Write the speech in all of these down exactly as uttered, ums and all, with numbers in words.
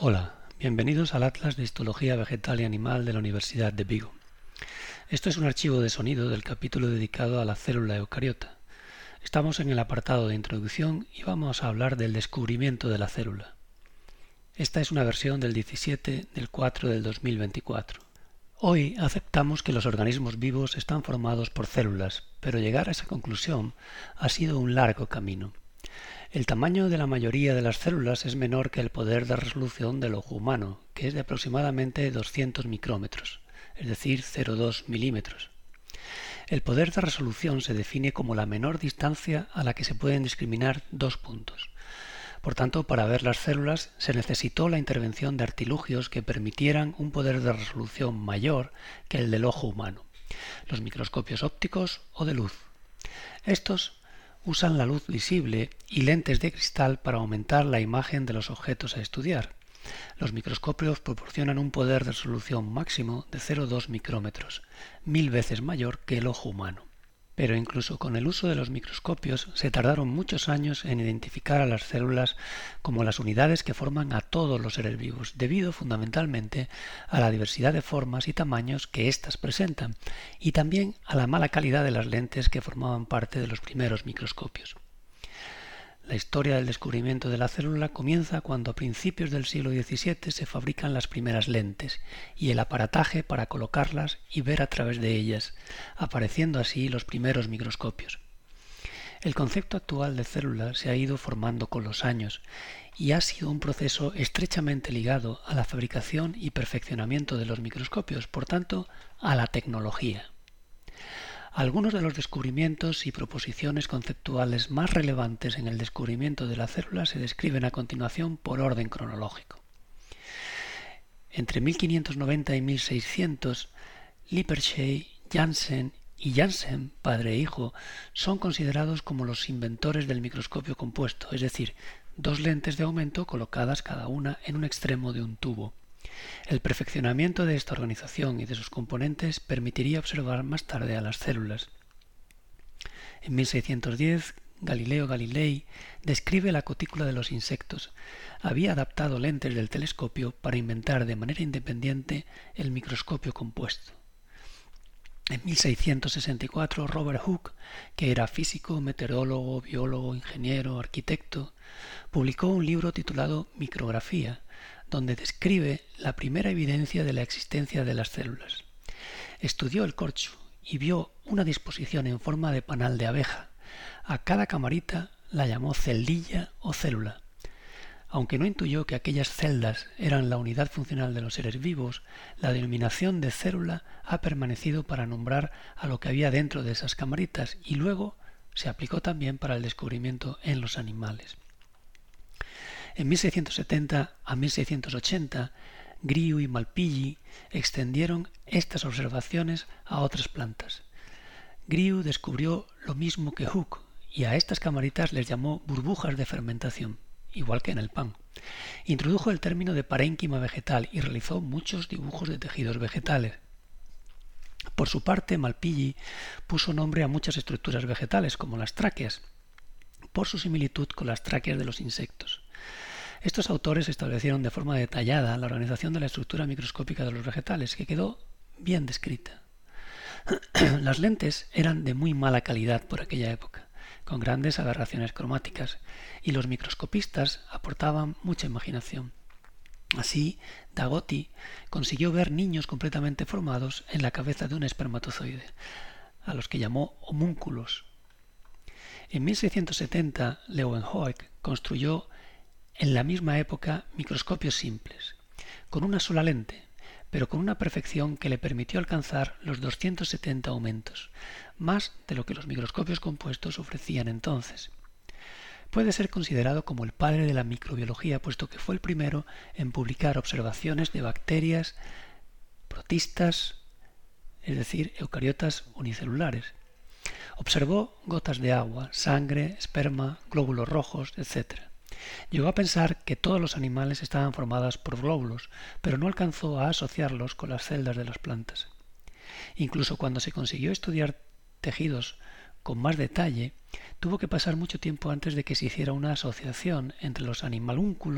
Hola, bienvenidos al Atlas de Histología Vegetal y Animal de la Universidad de Vigo. Esto es un archivo de sonido del capítulo dedicado a la célula eucariota. Estamos en el apartado de introducción y vamos a hablar del descubrimiento de la célula. Esta es una versión del diecisiete del cuatro del dos mil veinticuatro. Hoy aceptamos que los organismos vivos están formados por células, pero llegar a esa conclusión ha sido un largo camino. El tamaño de la mayoría de las células es menor que el poder de resolución del ojo humano, que es de aproximadamente doscientos micrómetros, es decir, cero coma dos milímetros. El poder de resolución se define como la menor distancia a la que se pueden discriminar dos puntos. Por tanto, para ver las células se necesitó la intervención de artilugios que permitieran un poder de resolución mayor que el del ojo humano, los microscopios ópticos o de luz. Estos usan la luz visible y lentes de cristal para aumentar la imagen de los objetos a estudiar. Los microscopios proporcionan un poder de resolución máximo de cero coma dos micrómetros, mil veces mayor que el ojo humano. Pero incluso con el uso de los microscopios se tardaron muchos años en identificar a las células como las unidades que forman a todos los seres vivos, debido fundamentalmente a la diversidad de formas y tamaños que éstas presentan, y también a la mala calidad de las lentes que formaban parte de los primeros microscopios. La historia del descubrimiento de la célula comienza cuando a principios del siglo diecisiete se fabrican las primeras lentes y el aparataje para colocarlas y ver a través de ellas, apareciendo así los primeros microscopios. El concepto actual de célula se ha ido formando con los años y ha sido un proceso estrechamente ligado a la fabricación y perfeccionamiento de los microscopios, por tanto, a la tecnología. Algunos de los descubrimientos y proposiciones conceptuales más relevantes en el descubrimiento de la célula se describen a continuación por orden cronológico. Entre mil quinientos noventa y mil seiscientos, Lippershey, Janssen y Janssen, padre e hijo, son considerados como los inventores del microscopio compuesto, es decir, dos lentes de aumento colocadas cada una en un extremo de un tubo. El perfeccionamiento de esta organización y de sus componentes permitiría observar más tarde a las células. En mil seiscientos diez, Galileo Galilei describe la cutícula de los insectos. Había adaptado lentes del telescopio para inventar de manera independiente el microscopio compuesto. En mil seiscientos sesenta y cuatro, Robert Hooke, que era físico, meteorólogo, biólogo, ingeniero, arquitecto, publicó un libro titulado Micrografía, donde describe la primera evidencia de la existencia de las células. Estudió el corcho y vio una disposición en forma de panal de abeja. A cada camarita la llamó celdilla o célula. Aunque no intuyó que aquellas celdas eran la unidad funcional de los seres vivos, la denominación de célula ha permanecido para nombrar a lo que había dentro de esas camaritas y luego se aplicó también para el descubrimiento en los animales. En mil seiscientos setenta a mil seiscientos ochenta, Grew y Malpighi extendieron estas observaciones a otras plantas. Grew descubrió lo mismo que Hooke y a estas camaritas les llamó burbujas de fermentación, igual que en el pan. Introdujo el término de parénquima vegetal y realizó muchos dibujos de tejidos vegetales. Por su parte, Malpighi puso nombre a muchas estructuras vegetales, como las tráqueas, por su similitud con las tráqueas de los insectos. Estos autores establecieron de forma detallada la organización de la estructura microscópica de los vegetales, que quedó bien descrita. Las lentes eran de muy mala calidad por aquella época, con grandes aberraciones cromáticas, y los microscopistas aportaban mucha imaginación. Así, Dagotti consiguió ver niños completamente formados en la cabeza de un espermatozoide, a los que llamó homúnculos. En mil seiscientos setenta, Leeuwenhoek construyó en la misma época microscopios simples, con una sola lente, pero con una perfección que le permitió alcanzar los doscientos setenta aumentos, más de lo que los microscopios compuestos ofrecían entonces. Puede ser considerado como el padre de la microbiología, puesto que fue el primero en publicar observaciones de bacterias protistas, es decir, eucariotas unicelulares. Observó gotas de agua, sangre, esperma, glóbulos rojos, etcétera. Llegó a pensar que todos los animales estaban formados por glóbulos, pero no alcanzó a asociarlos con las celdas de las plantas. Incluso cuando se consiguió estudiar tejidos con más detalle, tuvo que pasar mucho tiempo antes de que se hiciera una asociación entre los animalúnculos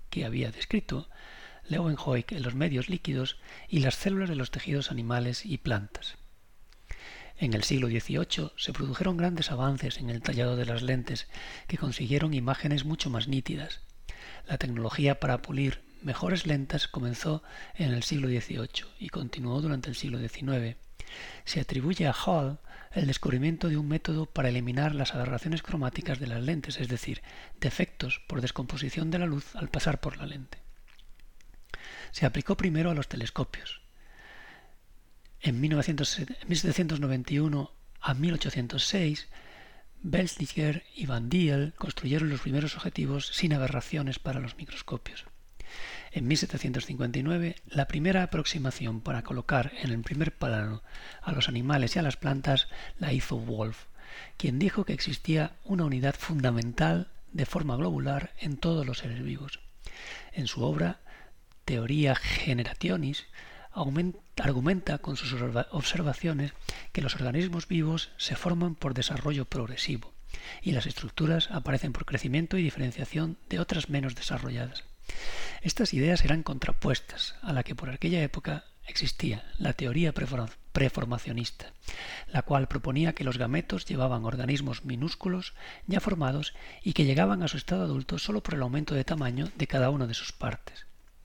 que había descrito, Leeuwenhoek en los medios líquidos y las células de los tejidos animales y plantas. En el siglo dieciocho se produjeron grandes avances en el tallado de las lentes que consiguieron imágenes mucho más nítidas. La tecnología para pulir mejores lentes comenzó en el siglo dieciocho y continuó durante el siglo diecinueve. Se atribuye a Hall el descubrimiento de un método para eliminar las aberraciones cromáticas de las lentes, es decir, defectos por descomposición de la luz al pasar por la lente. Se aplicó primero a los telescopios. En mil setecientos noventa y uno a mil ochocientos seis, Welschlicher y Van Diel construyeron los primeros objetivos sin aberraciones para los microscopios. En mil setecientos cincuenta y nueve, la primera aproximación para colocar en el primer plano a los animales y a las plantas la hizo Wolf, quien dijo que existía una unidad fundamental de forma globular en todos los seres vivos. En su obra Theoria Generationis argumenta con sus observaciones que los organismos vivos se forman por desarrollo progresivo y las estructuras aparecen por crecimiento y diferenciación de otras menos desarrolladas. Estas ideas eran contrapuestas a la que por aquella época existía la teoría preformacionista, la cual proponía que los gametos llevaban organismos minúsculos ya formados y que llegaban a su estado adulto solo por el aumento de tamaño de cada una de sus partes.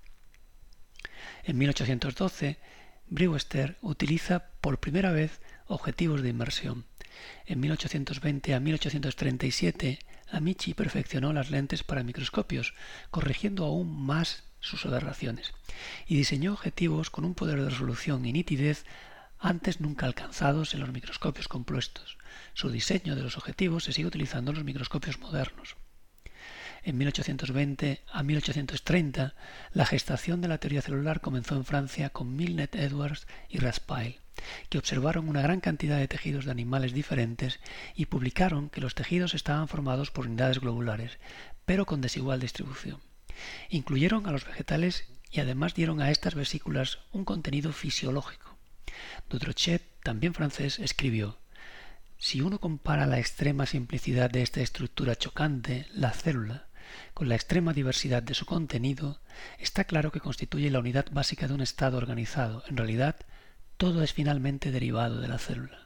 En mil ochocientos doce, Brewster utiliza por primera vez objetivos de inmersión. En mil ochocientos veinte a mil ochocientos treinta y siete, Amici perfeccionó las lentes para microscopios, corrigiendo aún más sus aberraciones, y diseñó objetivos con un poder de resolución y nitidez antes nunca alcanzados en los microscopios compuestos. Su diseño de los objetivos se sigue utilizando en los microscopios modernos. En mil ochocientos veinte a mil ochocientos treinta, la gestación de la teoría celular comenzó en Francia con Milne Edwards y Raspail, que observaron una gran cantidad de tejidos de animales diferentes y publicaron que los tejidos estaban formados por unidades globulares, pero con desigual distribución. Incluyeron a los vegetales y además dieron a estas vesículas un contenido fisiológico. Dutrochet, también francés, escribió: si uno compara la extrema simplicidad de esta estructura chocante, la célula, con la extrema diversidad de su contenido, está claro que constituye la unidad básica de un estado organizado. En realidad, todo es finalmente derivado de la célula.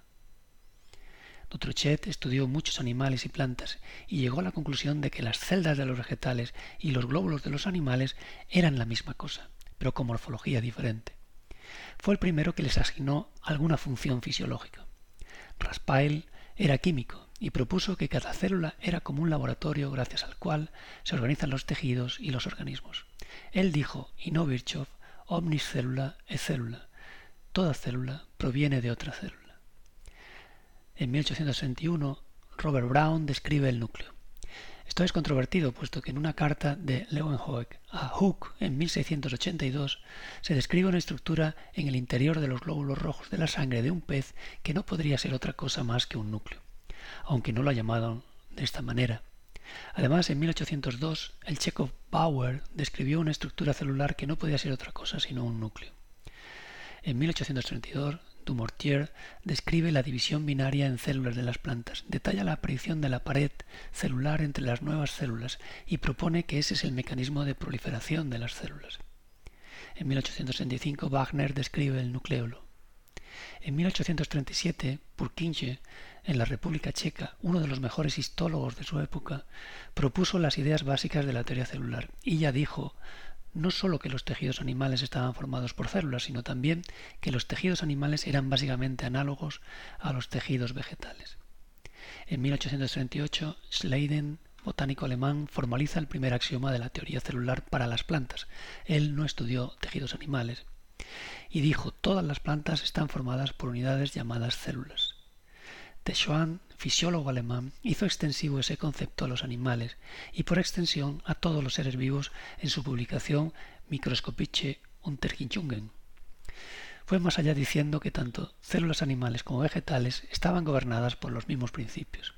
Dutrochet estudió muchos animales y plantas y llegó a la conclusión de que las celdas de los vegetales y los glóbulos de los animales eran la misma cosa, pero con morfología diferente. Fue el primero que les asignó alguna función fisiológica. Raspail era químico y propuso que cada célula era como un laboratorio gracias al cual se organizan los tejidos y los organismos. Él dijo, y no Virchow, omnis cellula et cellula. Toda célula proviene de otra célula. En mil ochocientos sesenta y uno, Robert Brown describe el núcleo. Esto es controvertido, puesto que en una carta de Leeuwenhoek a Hooke en mil seiscientos ochenta y dos se describe una estructura en el interior de los glóbulos rojos de la sangre de un pez que no podría ser otra cosa más que un núcleo, aunque no lo llamaron de esta manera. Además, en mil ochocientos dos, el checo Bauer describió una estructura celular que no podía ser otra cosa sino un núcleo. En mil ochocientos treinta y dos, Dumortier describe la división binaria en células de las plantas, detalla la aparición de la pared celular entre las nuevas células y propone que ese es el mecanismo de proliferación de las células. En mil ochocientos sesenta y cinco, Wagner describe el nucleolo. En mil ochocientos treinta y siete, Purkinje, en la República Checa, uno de los mejores histólogos de su época, propuso las ideas básicas de la teoría celular y ya dijo no solo que los tejidos animales estaban formados por células, sino también que los tejidos animales eran básicamente análogos a los tejidos vegetales. En mil ochocientos treinta y ocho, Schleiden, botánico alemán, formaliza el primer axioma de la teoría celular para las plantas. Él no estudió tejidos animales y dijo: todas las plantas están formadas por unidades llamadas células. De Schwann, fisiólogo alemán, hizo extensivo ese concepto a los animales y por extensión a todos los seres vivos en su publicación Mikroskopische Untersuchungen. Fue más allá diciendo que tanto células animales como vegetales estaban gobernadas por los mismos principios.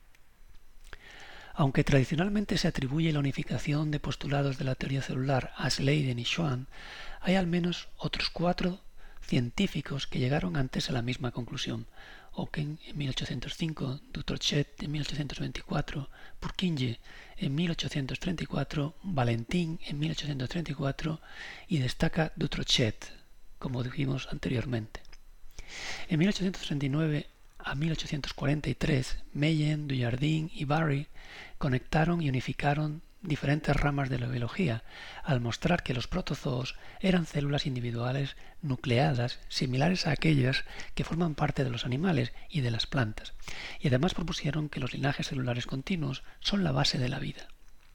Aunque tradicionalmente se atribuye la unificación de postulados de la teoría celular a Schleiden y Schwann, hay al menos otros cuatro científicos que llegaron antes a la misma conclusión. Oken en mil ochocientos cinco, Dutrochet en mil ochocientos veinticuatro, Purkinje en mil ochocientos treinta y cuatro, Valentin en mil ochocientos treinta y cuatro y destaca Dutrochet, como dijimos anteriormente. En mil ochocientos treinta y nueve a mil ochocientos cuarenta y tres, Meyen, Dujardin y Barry conectaron y unificaron diferentes ramas de la biología al mostrar que los protozoos eran células individuales nucleadas similares a aquellas que forman parte de los animales y de las plantas, y además propusieron que los linajes celulares continuos son la base de la vida.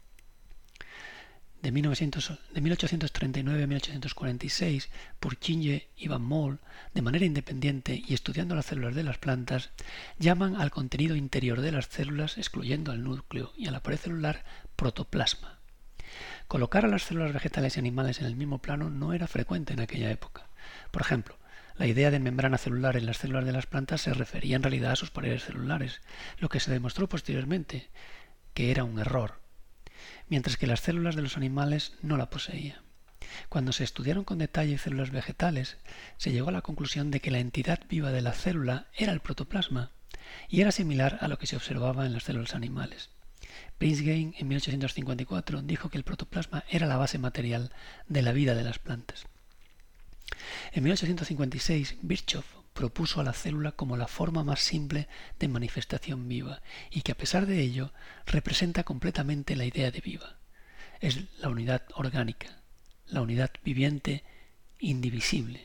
De, mil ochocientos treinta y nueve a mil ochocientos cuarenta y seis, Purkinje y Van Moll, de manera independiente y estudiando las células de las plantas, llaman al contenido interior de las células, excluyendo al núcleo y a la pared celular, protoplasma. Colocar a las células vegetales y animales en el mismo plano no era frecuente en aquella época. Por ejemplo, la idea de membrana celular en las células de las plantas se refería en realidad a sus paredes celulares, lo que se demostró posteriormente que era un error, mientras que las células de los animales no la poseían. Cuando se estudiaron con detalle células vegetales, se llegó a la conclusión de que la entidad viva de la célula era el protoplasma, y era similar a lo que se observaba en las células animales. Prinzgate, en mil ochocientos cincuenta y cuatro, dijo que el protoplasma era la base material de la vida de las plantas. En mil ochocientos cincuenta y seis, Virchow propuso a la célula como la forma más simple de manifestación viva y que a pesar de ello representa completamente la idea de viva. Es la unidad orgánica, la unidad viviente indivisible.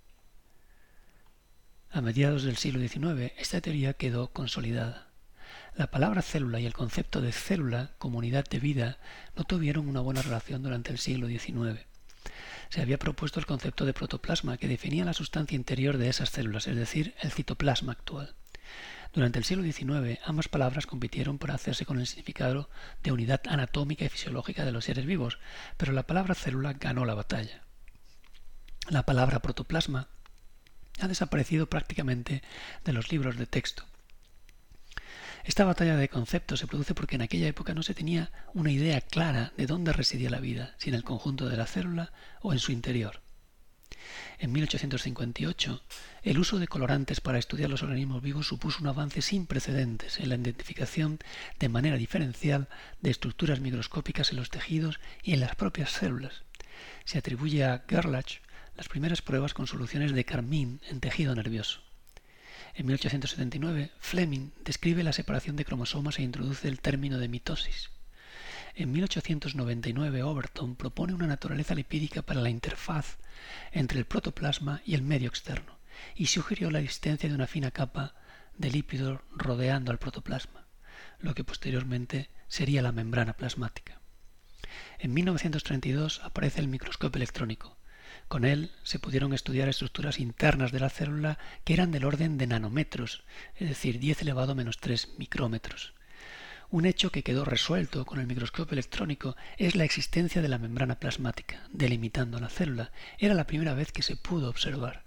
A mediados del siglo diecinueve, esta teoría quedó consolidada. La palabra célula y el concepto de célula como unidad de vida no tuvieron una buena relación durante el siglo diecinueve. Se había propuesto el concepto de protoplasma, que definía la sustancia interior de esas células, es decir, el citoplasma actual. Durante el siglo diecinueve, ambas palabras compitieron por hacerse con el significado de unidad anatómica y fisiológica de los seres vivos, pero la palabra célula ganó la batalla. La palabra protoplasma ha desaparecido prácticamente de los libros de texto. Esta batalla de conceptos se produce porque en aquella época no se tenía una idea clara de dónde residía la vida, si en el conjunto de la célula o en su interior. En mil ochocientos cincuenta y ocho, el uso de colorantes para estudiar los organismos vivos supuso un avance sin precedentes en la identificación de manera diferencial de estructuras microscópicas en los tejidos y en las propias células. Se atribuye a Gerlach las primeras pruebas con soluciones de carmín en tejido nervioso. En mil ochocientos setenta y nueve, Fleming describe la separación de cromosomas e introduce el término de mitosis. En mil ochocientos noventa y nueve, Overton propone una naturaleza lipídica para la interfaz entre el protoplasma y el medio externo, y sugirió la existencia de una fina capa de lípidos rodeando al protoplasma, lo que posteriormente sería la membrana plasmática. En mil novecientos treinta y dos aparece el microscopio electrónico. Con él se pudieron estudiar estructuras internas de la célula que eran del orden de nanómetros, es decir, diez elevado a menos tres micrómetros. Un hecho que quedó resuelto con el microscopio electrónico es la existencia de la membrana plasmática, delimitando la célula. Era la primera vez que se pudo observar.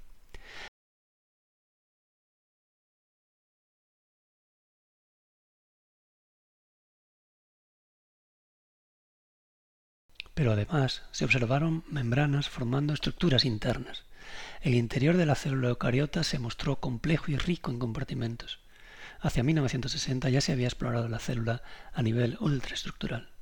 Pero además se observaron membranas formando estructuras internas. El interior de la célula eucariota se mostró complejo y rico en compartimentos. Hacia mil novecientos sesenta ya se había explorado la célula a nivel ultraestructural.